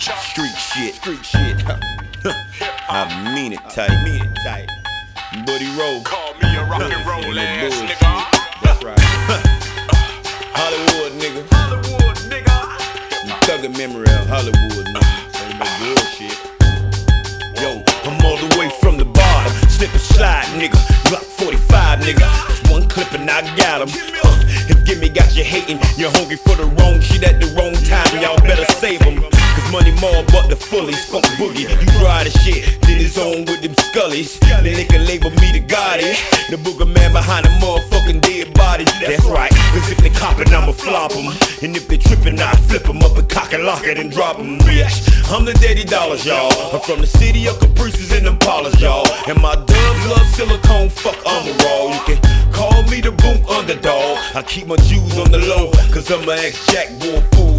Street shit. I mean it tight. Buddy Roll. Call me a rock and roll And the ass bullshit. nigga. That's right. Hollywood nigga. Hollywood nigga. Thuggin' memory of Hollywood nigga. Ain't no bullshit. Yo, I'm all the way from the bottom. Slip and slide nigga. Glock 45 nigga. Just one clip and I got him. If Gimme got you hating, you're hungry for the wrong shit at the wrong time. Y'all better save them. Cause money more but the fullies. Funk boogie. You try the shit, then it's on with them scullies. Then they can label me the Gotti. The booger man behind the motherfucking dead body. That's right, cause if they coppin', I'ma flop them. And if they trippin', I flip them up and cock and lock it and drop them. Bitch, I'm the Daddy Dollars, y'all. I'm from the city of Caprices and Impalas, y'all. And my dubs love silicone, fuck armor roll. You can call me the boom underdog. I keep my Jews on the low, cause I'm an ex-jack boy fool.